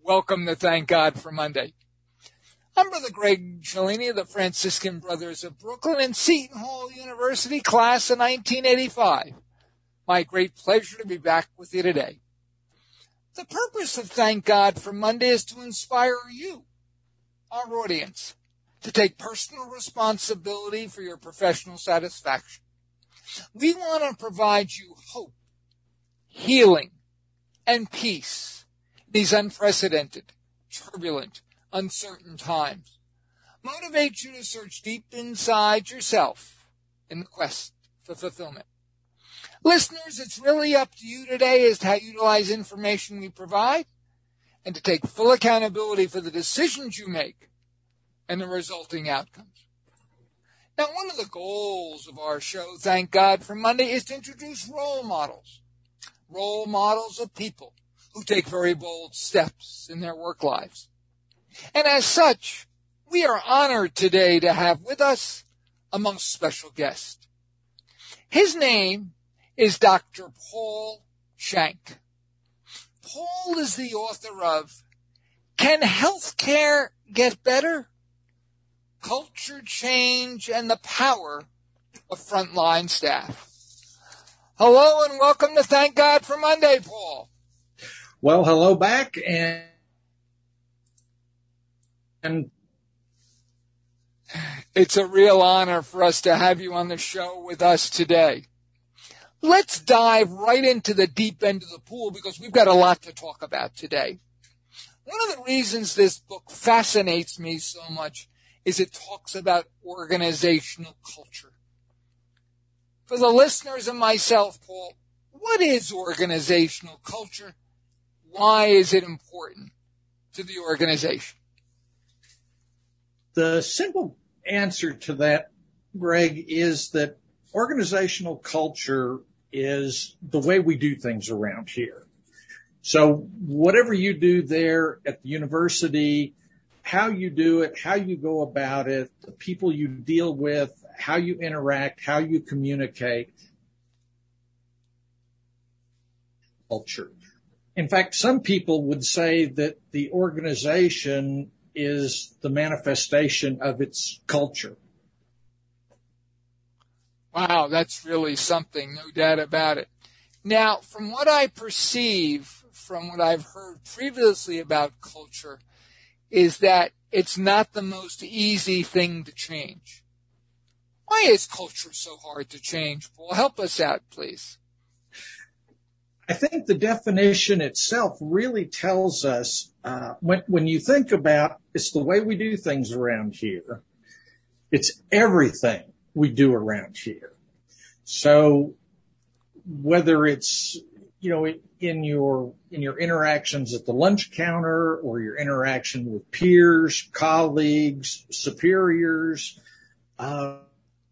Welcome to Thank God for Monday. I'm Brother Greg Cellini of the Franciscan Brothers of Brooklyn and Seton Hall University, class of 1985. My great pleasure to be back with you today. The purpose of Thank God for Monday is to inspire you, our audience, to take personal responsibility for your professional satisfaction. We want to provide you hope, healing, and peace in these unprecedented, turbulent, uncertain times. Motivate you to search deep inside yourself in the quest for fulfillment. Listeners, it's really up to you today as to how to utilize information we provide and to take full accountability for the decisions you make and the resulting outcomes. Now, one of the goals of our show, Thank God for Monday, is to introduce role models of people who take very bold steps in their work lives. And as such, we are honored today to have with us a most special guest. His name is Dr. Paul Shank. Paul is the author of Can Healthcare Get Better? Culture Change and the Power of Frontline Staff. Hello and welcome to Thank God for Monday, Paul. Well, hello back, and it's a real honor for us to have you on the show with us today. Let's dive right into the deep end of the pool because we've got a lot to talk about today. One of the reasons this book fascinates me so much is it talks about organizational culture. For the listeners and myself, Paul, what is organizational culture? Why is it important to the organization? The simple answer to that, Greg, is that organizational culture is the way we do things around here. So whatever you do there at the university, how you do it, how you go about it, the people you deal with, how you interact, how you communicate, culture. In fact, some people would say that the organization is the manifestation of its culture. Wow, that's really something, no doubt about it. Now, from what I perceive, from what I've heard previously about culture, is that it's not the most easy thing to change. Why is culture so hard to change, Paul? Help us out, please. I think the definition itself really tells us, when you think about it's the way we do things around here, it's everything we do around here. So whether it's, in your interactions at the lunch counter or your interaction with peers, colleagues, superiors, and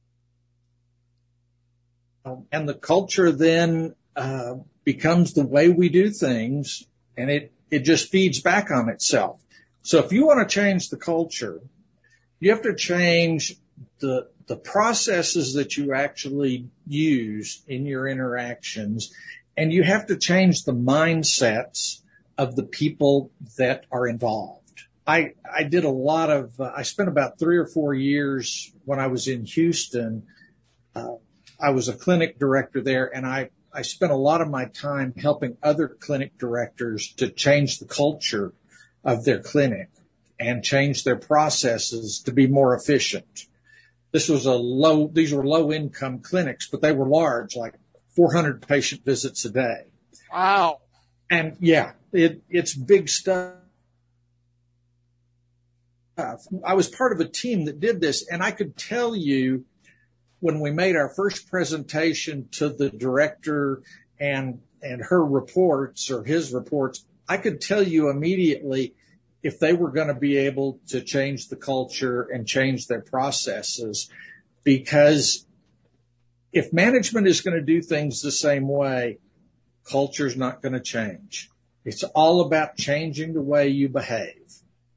the culture then becomes the way we do things, and it just feeds back on itself. So if you want to change the culture, you have to change the processes that you actually use in your interactions, and you have to change the mindsets of the people that are involved. I did a lot of, I spent about 3 or 4 years when I was in Houston. I was a clinic director there, and I spent a lot of my time helping other clinic directors to change the culture of their clinic and change their processes to be more efficient. These were low income clinics, but they were large, like 400 patient visits a day. Wow. And yeah, it's big stuff. I was part of a team that did this, and I could tell you when we made our first presentation to the director and her reports or his reports, I could tell you immediately if they were going to be able to change the culture and change their processes, because if management is going to do things the same way, culture's not going to change. It's all about changing the way you behave.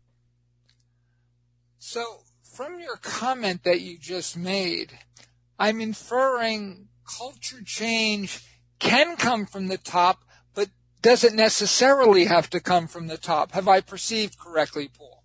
So from your comment that you just made, I'm inferring culture change can come from the top, but doesn't necessarily have to come from the top. Have I perceived correctly, Paul?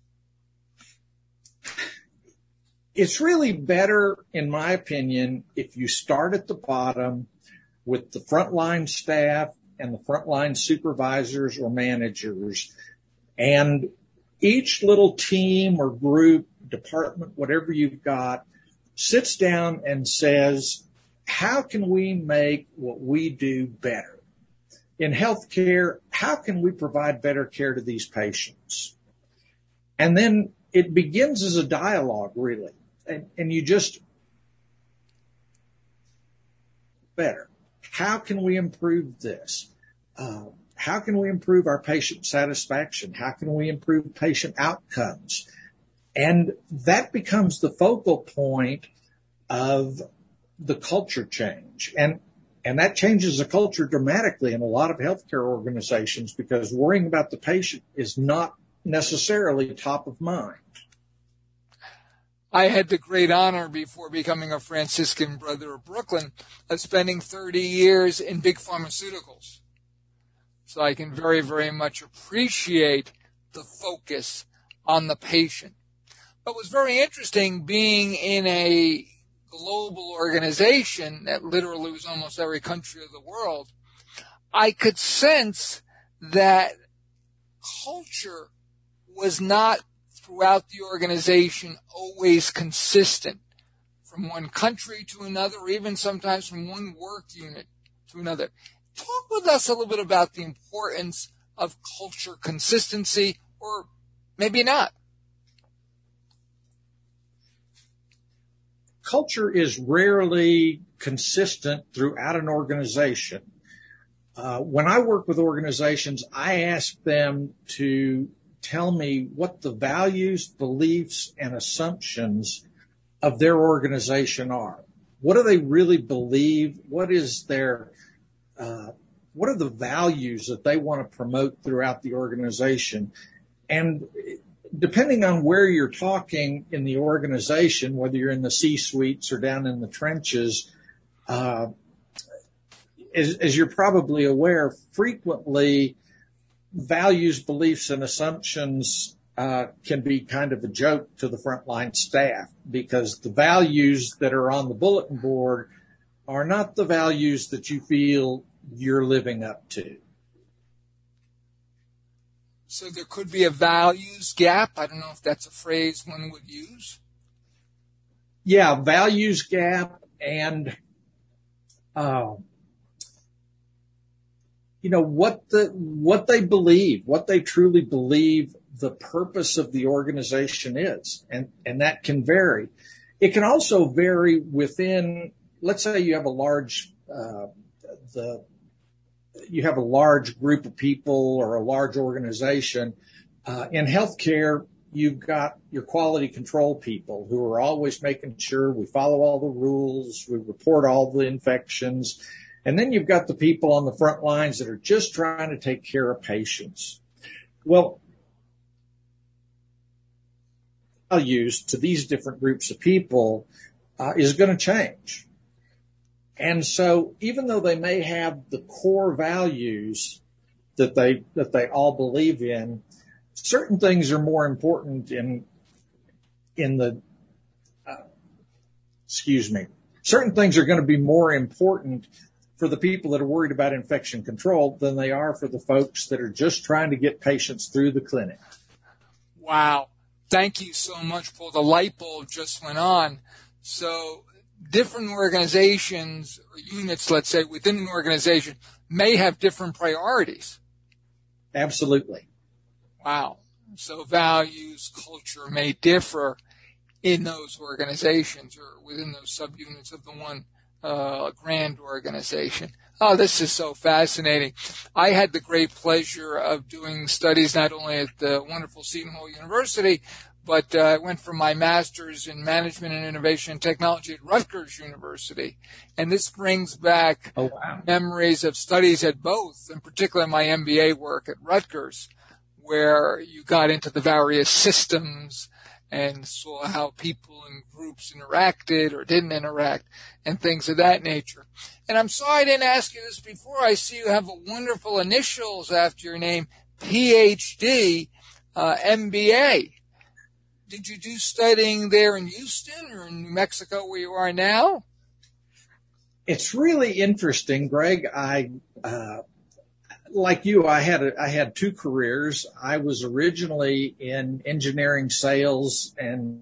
It's really better, in my opinion, if you start at the bottom with the frontline staff and the frontline supervisors or managers, and each little team or group, department, whatever you've got, sits down and says, how can we make what we do better? In healthcare, how can we provide better care to these patients? And then it begins as a dialogue, really. And you just better. How can we improve this? How can we improve our patient satisfaction? How can we improve patient outcomes? And that becomes the focal point of the culture change. And that changes the culture dramatically in a lot of healthcare organizations, because worrying about the patient is not necessarily top of mind. I had the great honor, before becoming a Franciscan Brother of Brooklyn, of spending 30 years in big pharmaceuticals. So I can very, very much appreciate the focus on the patient. But it was very interesting being in a global organization that literally was almost every country of the world. I could sense that culture was not throughout the organization always consistent from one country to another, or even sometimes from one work unit to another. Talk with us a little bit about the importance of culture consistency, or maybe not. Culture is rarely consistent throughout an organization. When I work with organizations, I ask them to tell me what the values, beliefs, and assumptions of their organization are. What do they really believe? What are the values that they want to promote throughout the organization? And depending on where you're talking in the organization, whether you're in the C-suites or down in the trenches, as you're probably aware, frequently values, beliefs, and assumptions can be kind of a joke to the frontline staff, because the values that are on the bulletin board are not the values that you feel you're living up to. So there could be a values gap. I don't know if that's a phrase one would use. Yeah, values gap, and what they believe, what they truly believe the purpose of the organization is, and that can vary. It can also vary within. Let's say you have a large group of people or a large organization. In healthcare, you've got your quality control people who are always making sure we follow all the rules, we report all the infections. And then you've got the people on the front lines that are just trying to take care of patients. Well, values to these different groups of people is going to change. And so even though they may have the core values that they all believe in, certain things are more important certain things are going to be more important for the people that are worried about infection control than they are for the folks that are just trying to get patients through the clinic. Wow. Thank you so much, Paul. The light bulb just went on. So different organizations or units, let's say, within an organization may have different priorities. Absolutely. Wow. So values, culture may differ in those organizations or within those subunits of the one grand organization. Oh, this is so fascinating. I had the great pleasure of doing studies not only at the wonderful Seton Hall University, but I went for my master's in management and innovation and technology at Rutgers University. And this brings back memories of studies at both, in particular my MBA work at Rutgers, where you got into the various systems and saw how people in groups interacted or didn't interact and things of that nature. And I'm sorry I didn't ask you this before. I see you have a wonderful initials after your name, PhD, MBA. Did you do studying there in Houston or in New Mexico where you are now? It's really interesting, Greg. Like you, I had two careers. I was originally in engineering sales and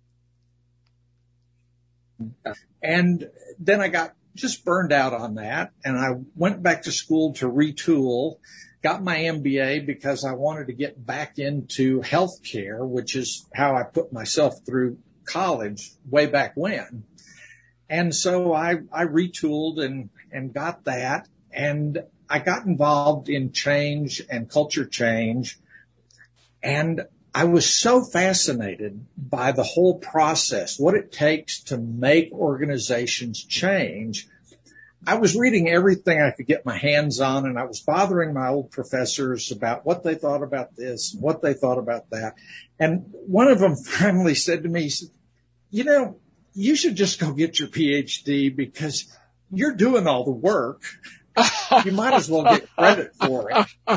then I got just burned out on that, and I went back to school to retool, got my MBA because I wanted to get back into healthcare, which is how I put myself through college way back when. And so I retooled and got that, and I got involved in change and culture change, and I was so fascinated by the whole process, what it takes to make organizations change. I was reading everything I could get my hands on, and I was bothering my old professors about what they thought about this, what they thought about that. And one of them finally said to me, he said, you know, you should just go get your PhD because you're doing all the work. You might as well get credit for it.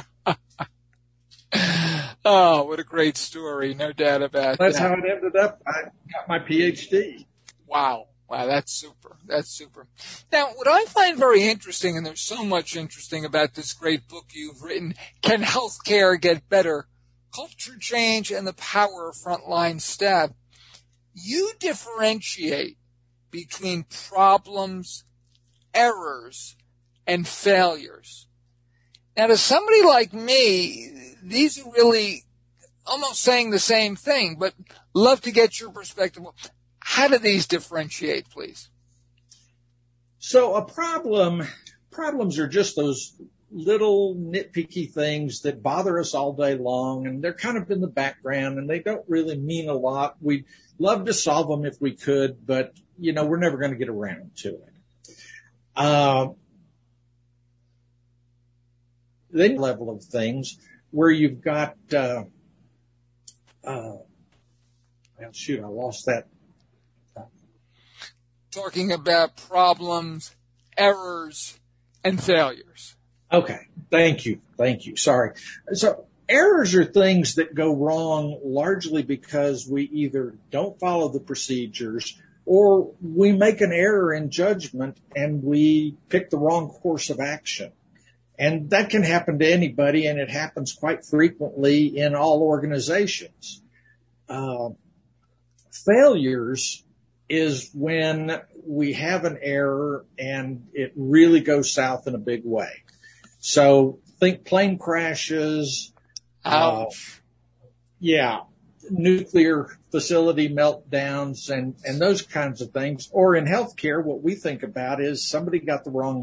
Oh, what a great story. No doubt about that. That's how it ended up. I got my PhD. Wow. Wow, that's super. That's super. Now, what I find very interesting, and there's so much interesting about this great book you've written, Can Healthcare Get Better? Culture Change and the Power of Frontline Staff. You differentiate between problems, errors, and failures. Now, to somebody like me, these are really almost saying the same thing, but love to get your perspective. How do these differentiate, please? So problems are just those little nitpicky things that bother us all day long, and they're kind of in the background, and they don't really mean a lot. We'd love to solve them if we could, but, you know, we're never going to get around to it. Then level of things where you've got, well, shoot, I lost that. Talking about problems, errors, and failures. Okay. Thank you. Sorry. So errors are things that go wrong largely because we either don't follow the procedures or we make an error in judgment and we pick the wrong course of action. And that can happen to anybody, and it happens quite frequently in all organizations. Failures is when we have an error and it really goes south in a big way. So think plane crashes, nuclear facility meltdowns and those kinds of things. Or in healthcare, what we think about is somebody got the wrong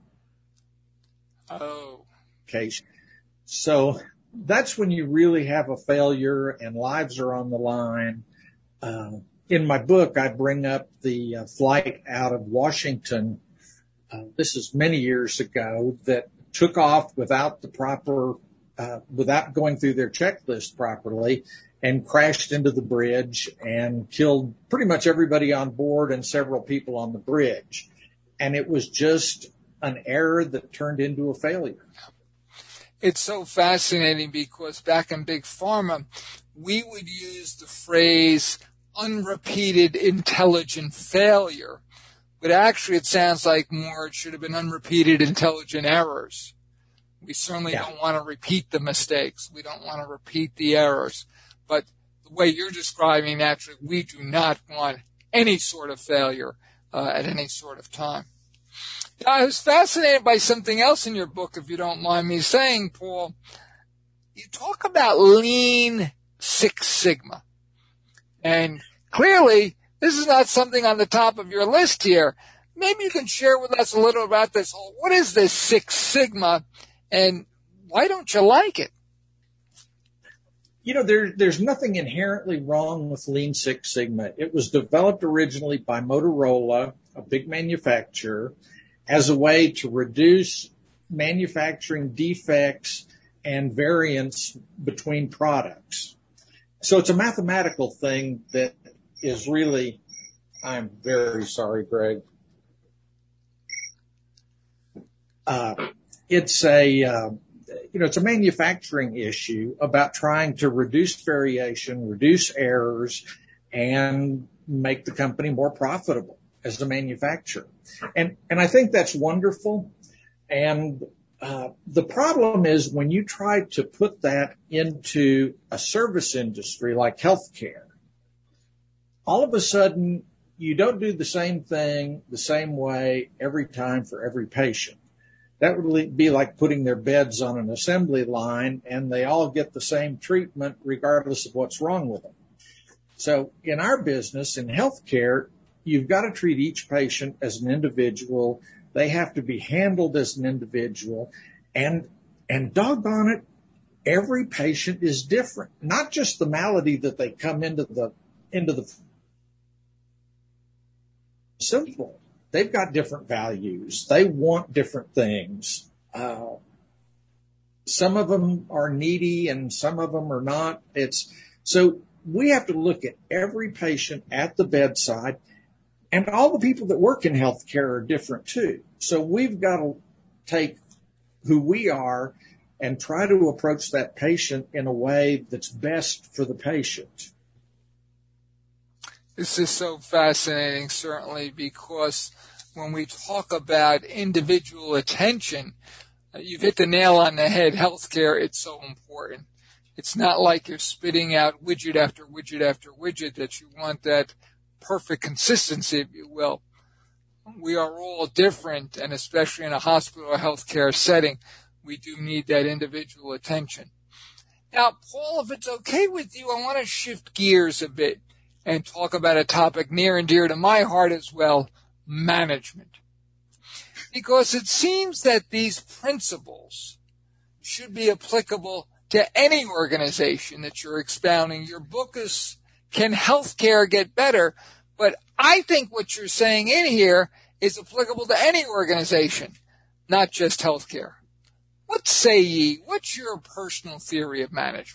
medication. So that's when you really have a failure and lives are on the line. In my book, I bring up the flight out of Washington. This is many years ago that took off without the proper, without going through their checklist properly and crashed into the bridge and killed pretty much everybody on board and several people on the bridge. And it was just an error that turned into a failure. It's so fascinating because back in Big Pharma, we would use the phrase unrepeated intelligent failure, but actually it sounds like more it should have been unrepeated intelligent errors. We certainly don't want to repeat the mistakes. We don't want to repeat the errors. But the way you're describing, actually, we do not want any sort of failure at any sort of time. Now, I was fascinated by something else in your book, if you don't mind me saying, Paul. You talk about Lean Six Sigma. And clearly, this is not something on the top of your list here. Maybe you can share with us a little about this. What is this Six Sigma, and why don't you like it? You know, there's nothing inherently wrong with Lean Six Sigma. It was developed originally by Motorola, a big manufacturer, as a way to reduce manufacturing defects and variance between products. So it's a mathematical thing that is really, I'm very sorry, Greg. It's it's a manufacturing issue about trying to reduce variation, reduce errors, and make the company more profitable as a manufacturer. And I think that's wonderful. And the problem is when you try to put that into a service industry like healthcare, all of a sudden you don't do the same thing the same way every time for every patient. That would be like putting their beds on an assembly line and they all get the same treatment regardless of what's wrong with them. So in our business, in healthcare, you've got to treat each patient as an individual. They have to be handled as an individual. And doggone it, every patient is different. Not just the malady that they come into the simple. They've got different values. They want different things. Some of them are needy and some of them are not. So we have to look at every patient at the bedside, and all the people that work in healthcare are different too. So we've got to take who we are and try to approach that patient in a way that's best for the patient. This is so fascinating, certainly, because when we talk about individual attention, you've hit the nail on the head. Healthcare, it's so important. It's not like you're spitting out widget after widget after widget that you want that perfect consistency, if you will. We are all different, and especially in a hospital or healthcare setting, we do need that individual attention. Now, Paul, if it's okay with you, I want to shift gears a bit and talk about a topic near and dear to my heart as well, management. Because it seems that these principles should be applicable to any organization that you're expounding. Your book is Can Healthcare Get Better? But I think what you're saying in here is applicable to any organization, not just healthcare. What say ye? What's your personal theory of management?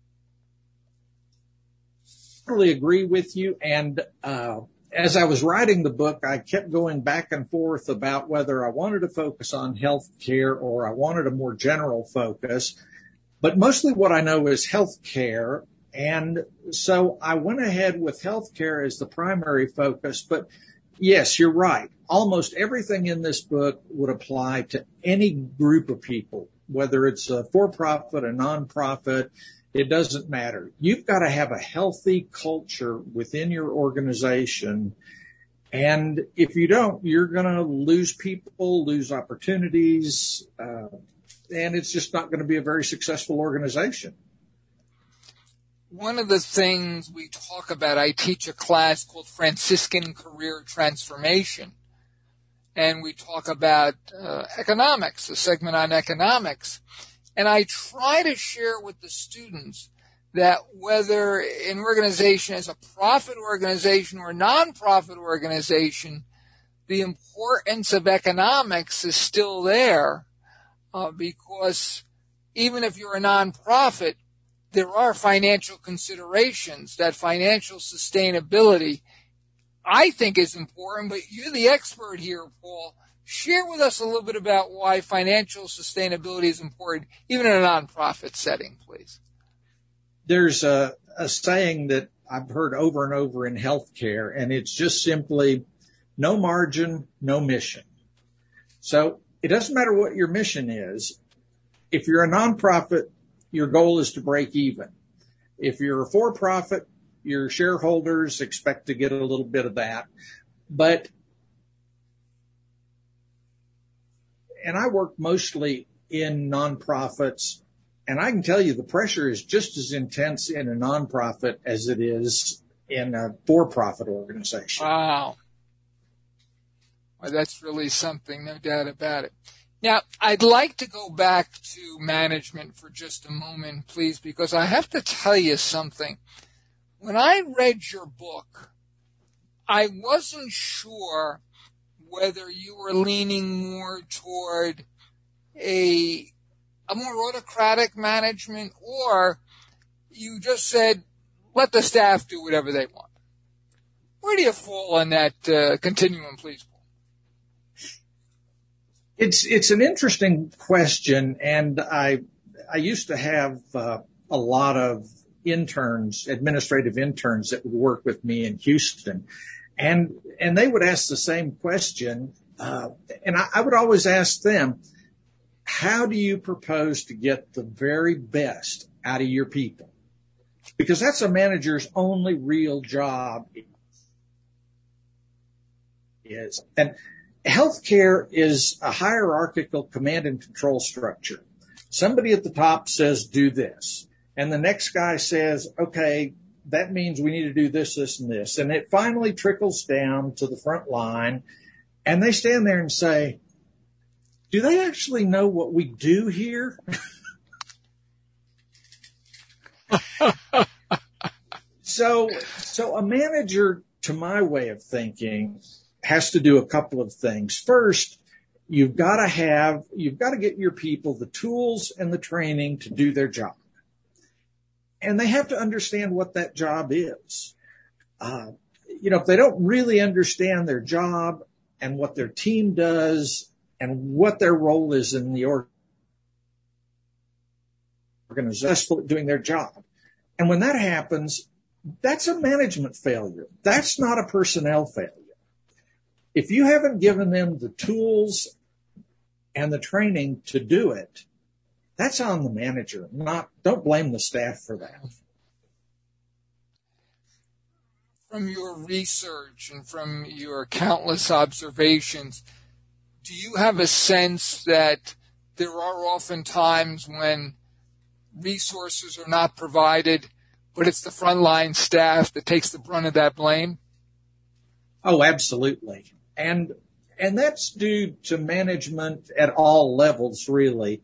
I totally agree with you. And as I was writing the book, I kept going back and forth about whether I wanted to focus on healthcare or I wanted a more general focus. But mostly what I know is healthcare. And so I went ahead with healthcare as the primary focus. But yes, you're right. Almost everything in this book would apply to any group of people, whether it's a for-profit, a nonprofit. It doesn't matter. You've got to have a healthy culture within your organization. And if you don't, you're going to lose people, lose opportunities, and it's just not going to be a very successful organization. One of the things we talk about, I teach a class called Franciscan Career Transformation, and we talk about economics, a segment on economics. And I try to share with the students that whether an organization is a profit organization or a nonprofit organization, the importance of economics is still there because even if you're a nonprofit, there are financial considerations. That financial sustainability, I think, is important. But you're the expert here, Paul. Share with us a little bit about why financial sustainability is important, even in a nonprofit setting, please. There's a saying that I've heard over and over in healthcare, and it's just simply no margin, no mission. So it doesn't matter what your mission is. If you're a nonprofit, your goal is to break even. If you're a for-profit, your shareholders expect to get a little bit of that. And I work mostly in nonprofits, and I can tell you the pressure is just as intense in a nonprofit as it is in a for-profit organization. Wow. Well, that's really something, no doubt about it. Now, I'd like to go back to management for just a moment, please, because I have to tell you something. When I read your book, I wasn't sure whether you were leaning more toward a more autocratic management, or you just said, let the staff do whatever they want. Where do you fall on that continuum, please? It's an interesting question, and I used to have a lot of interns, administrative interns that would work with me in Houston, and they would ask the same question, and I would always ask them, how do you propose to get the very best out of your people? Because that's a manager's only real job is. And healthcare is a hierarchical command and control structure. Somebody at the top says, do this. And the next guy says, okay, that means we need to do this, this, and this. And it finally trickles down to the front line. And they stand there and say, do they actually know what we do here? So a manager, to my way of thinking, has to do a couple of things. First, you've got to get your people the tools and the training to do their job. And they have to understand what that job is. If they don't really understand their job and what their team does and what their role is in the organization doing their job. And when that happens, that's a management failure. That's not a personnel failure. If you haven't given them the tools and the training to do it, that's on the manager. Don't blame the staff for that. From your research and from your countless observations, do you have a sense that there are often times when resources are not provided, but it's the frontline staff that takes the brunt of that blame? Oh, absolutely. And that's due to management at all levels, really.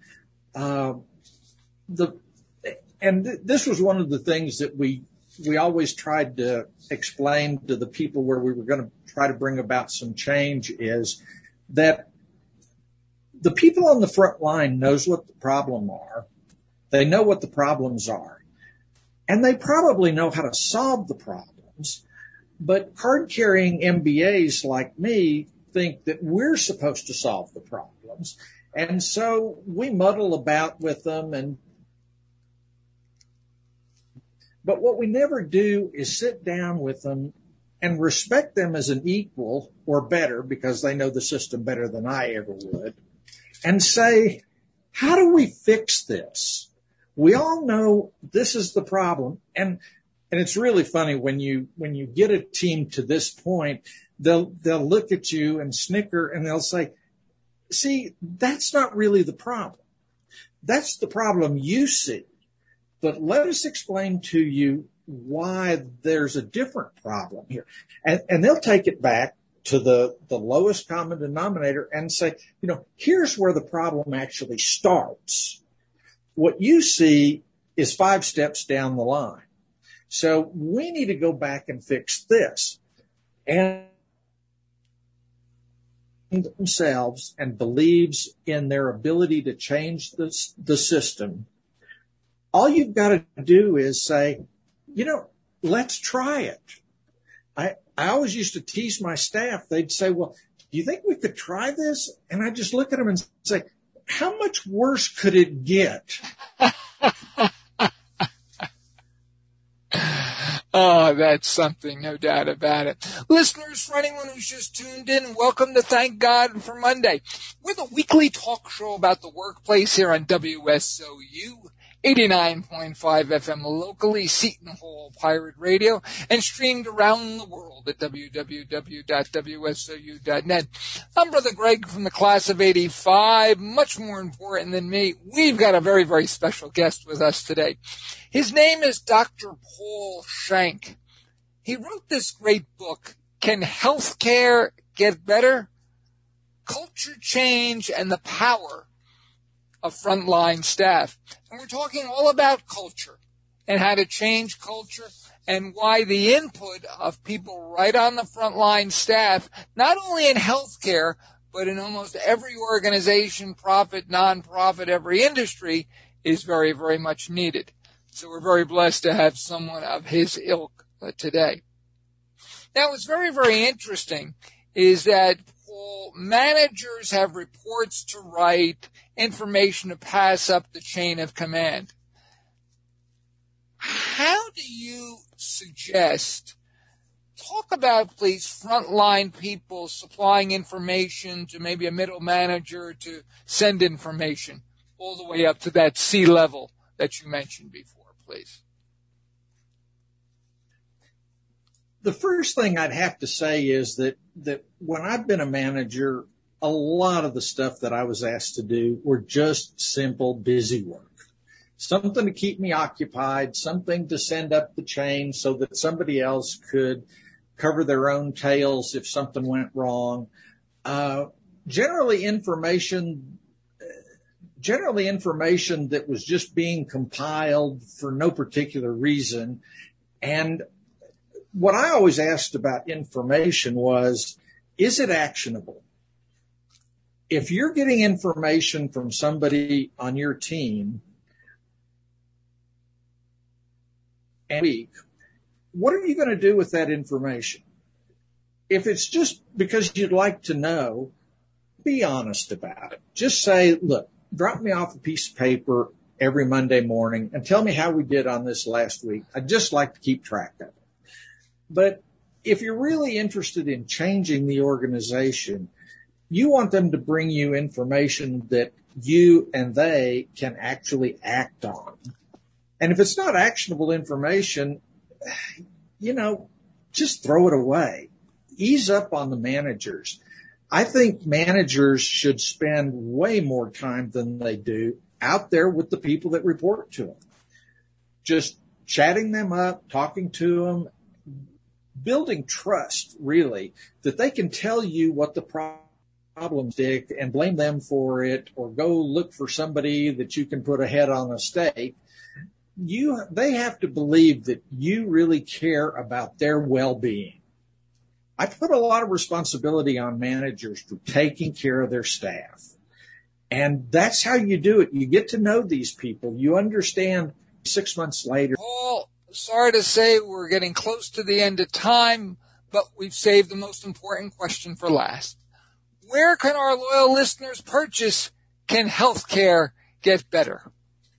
This was one of the things that we always tried to explain to the people where we were going to try to bring about some change, is that the people on the front line knows what the problem are. They know what the problems are, and they probably know how to solve the problems. But card-carrying MBAs like me think that we're supposed to solve the problems. And so we muddle about with them. But what we never do is sit down with them and respect them as an equal or better, because they know the system better than I ever would, and say, how do we fix this? We all know this is the problem. And it's really funny when you get a team to this point, they'll look at you and snicker and they'll say, see, that's not really the problem. That's the problem you see. But let us explain to you why there's a different problem here. And they'll take it back to the lowest common denominator and say, here's where the problem actually starts. What you see is 5 steps down the line. So we need to go back and fix this. And themselves and believes in their ability to change the system. All you've got to do is say, let's try it. I always used to tease my staff. They'd say, well, do you think we could try this? And I just look at them and say, how much worse could it get? Oh, that's something, no doubt about it. Listeners, for anyone who's just tuned in, welcome to Thank God for Monday. We're the weekly talk show about the workplace here on WSOU 89.5 FM locally, Seton Hall Pirate Radio, and streamed around the world at www.wsou.net. I'm Brother Greg from the class of 85. Much more important than me, we've got a very, very special guest with us today. His name is Dr. Paul Shank. He wrote this great book, Can Healthcare Get Better? Culture Change and the Power of Frontline Staff. And we're talking all about culture and how to change culture and why the input of people right on the frontline staff, not only in healthcare, but in almost every organization, profit, nonprofit, every industry, is very, very much needed. So we're very blessed to have someone of his ilk today. Now, what's very, very interesting is that managers have reports to write, information to pass up the chain of command. How do you suggest, talk about, please, frontline people supplying information to maybe a middle manager to send information all the way up to that C level that you mentioned before, please? The first thing I'd have to say is that when I've been a manager, a lot of the stuff that I was asked to do were just simple, busy work. Something to keep me occupied, something to send up the chain so that somebody else could cover their own tails if something went wrong. Generally information that was just being compiled for no particular reason. And what I always asked about information was, is it actionable? If you're getting information from somebody on your team and week, what are you going to do with that information? If it's just because you'd like to know, be honest about it. Just say, look, drop me off a piece of paper every Monday morning and tell me how we did on this last week. I'd just like to keep track of it. But if you're really interested in changing the organization, you want them to bring you information that you and they can actually act on. And if it's not actionable information, just throw it away. Ease up on the managers. I think managers should spend way more time than they do out there with the people that report to them. Just chatting them up, talking to them, building trust, really, that they can tell you what the problems are and blame them for it, or go look for somebody that you can put a head on a stake. They have to believe that you really care about their well-being. I put a lot of responsibility on managers for taking care of their staff. And that's how you do it. You get to know these people. You understand 6 months later. Paul, sorry to say we're getting close to the end of time, but we've saved the most important question for last. Where can our loyal listeners purchase Can Healthcare Get Better?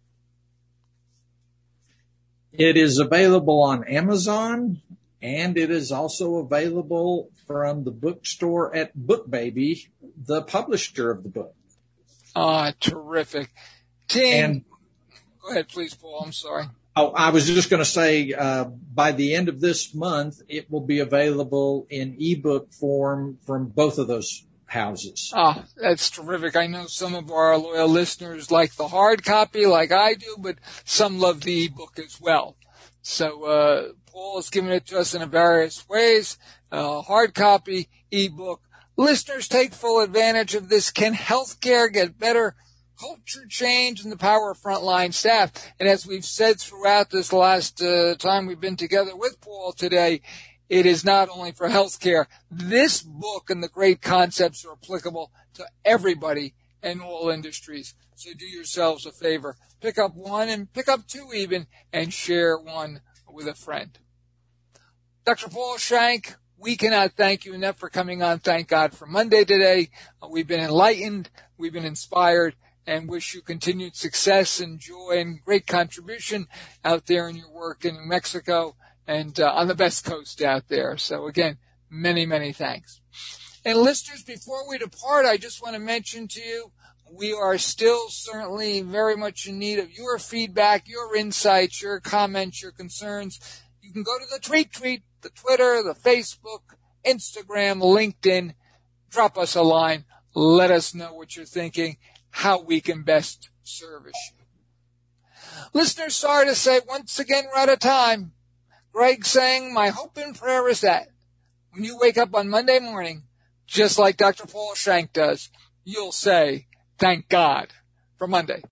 It is available on Amazon, and it is also available from the bookstore at BookBaby, the publisher of the book. Terrific. Tim, go ahead, please, Paul. I'm sorry. Oh, I was just going to say, by the end of this month, it will be available in ebook form from both of those houses. That's terrific. I know some of our loyal listeners like the hard copy like I do, but some love the ebook as well. So Paul has given it to us in various ways, hard copy, ebook. Listeners, take full advantage of this. Can healthcare get better? Culture change and the power of frontline staff. And as we've said throughout this last time we've been together with Paul today, it is not only for healthcare. This book and the great concepts are applicable to everybody in all industries. So do yourselves a favor. Pick up one and pick up two even and share one with a friend. Dr. Paul Shank, we cannot thank you enough for coming on Thank God for Monday today. We've been enlightened, we've been inspired, and wish you continued success and joy and great contribution out there in your work in New Mexico and on the best coast out there. So again, many, many thanks. And listeners, before we depart, I just want to mention to you, we are still certainly very much in need of your feedback, your insights, your comments, your concerns. You can go to the tweet, the Twitter, the Facebook, Instagram, LinkedIn. Drop us a line. Let us know what you're thinking, how we can best service you. Listeners, sorry to say, once again, we're out of time. Greg saying, my hope and prayer is that when you wake up on Monday morning, just like Dr. Paul Shank does, you'll say, thank God for Monday.